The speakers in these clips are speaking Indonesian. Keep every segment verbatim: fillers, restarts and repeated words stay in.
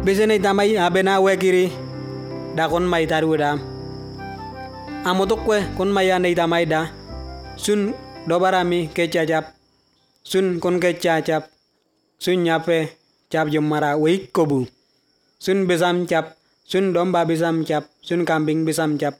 Besene tamai abena we kiri da kon mai taru da amotokwe kon maya nei tamai da sun dobarami kecacap sun kon kecacap sun nyape cap jomara we kobu sun besam cap sun domba besam cap sun kambing besam cap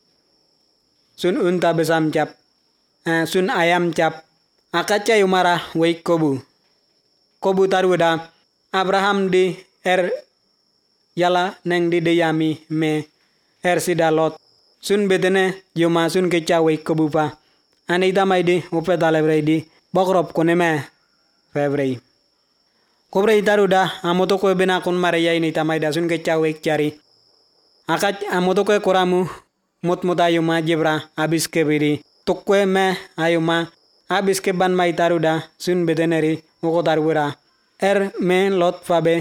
sun unta besam cap eh, sun ayam cap akaca yumara we kobu kobu taru da Abraham di er yala neng di deyami me er sida lot sun betene yuma sun keca we kobu pa ane tamai di upeta lebrei di bokrop koneme febrei kobrei taru da amotoko bena kon mareya ini tamai da sun keca we cari akat amotoko koramu mut mut ayuma jebra abis kebiri tukwe me ayuma abis ke ban mai taru da sun beteneri oko tarwira er me lot fabe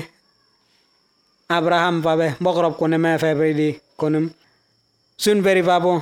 Abraham fabe bokrop koneme febrei di konum sun veri fabo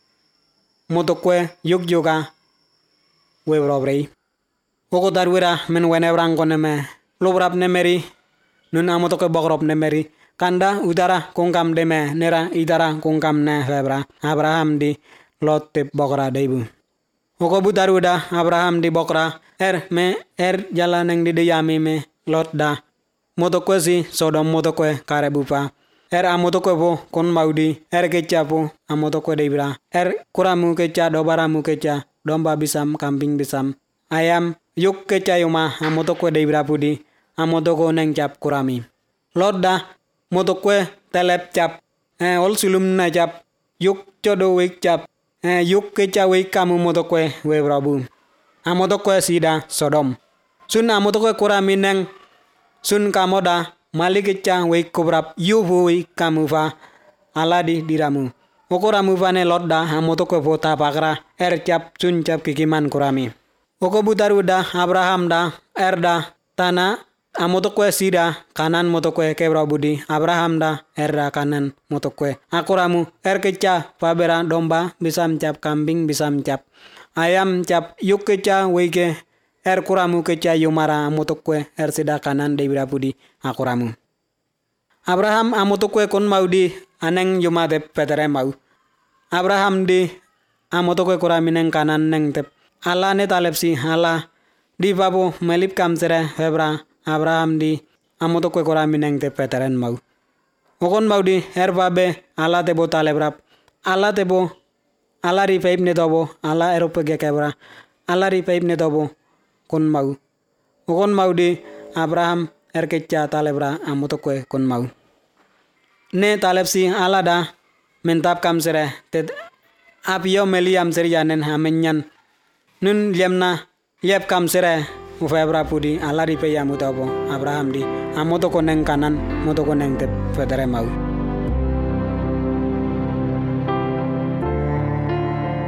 motokwe yuk juga we robrei oko tarwira men wene brang koneme lobrap nemeri nun amotokwe bokrop nemeri kanda udara kongkam deme nera idara kongkam ne febra Abraham di lot tip bokra deibu oko butaruda Abraham di bokra er me er jalan yang di deyami me lot da motokwe si Sodom motokwe karebupa er amotokwe po kon maudi er keca po amotokwe deibra er kuramu keca dobaramu keca domba bisam kambing bisam ayam yuk keca yuma amotokwe deibra pudi amotoko neng cap kurami lot da motokwe telep cap eh ol sulum na cap yuk codo wik cap eh yuk keca wik kamu motokwe we brabu amotokwe sida Sodom sun amotokwe kurami neng sun kamoda malik keca wik kubrap yubu wik kamu fa aladi diramu okoramu fa ne lot da amotokwe pota pakra er cap sun cap kikiman kurami oko butaru da Abraham da er da tanah amotokwe sida kanan motokwe kebra budi Abraham da erra kanan motokwe akuramu er keca fabera domba bisam cap kambing bisam cap ayam cap yuk keca weke er kuramu keca yumara motokwe er sida kanan debra budi akuramu Abraham amotokwe kon maudi aneng yumade petere mau Abraham di amotokwe kurami neng kanan neng tep ala ne talepsi ala di babu melip kamsere febra Abraham di amotokwe kurami neng te peteren mau okon mau di herbabe ala tebo talebrap ala tebo ala ri peip ne tobo ala erope ge kebra ala ri peip ne tobo kon mau okon mau di Abraham erkeca talebra amotokwe kon mau ne talepsi ala da mentap kamsere te apio meliam serianen hamenyan nun liamna liap kamsere Ufebra pudi ala ripe ya mutabo Abraham di amotoko neng kanan motoko neng te federe mau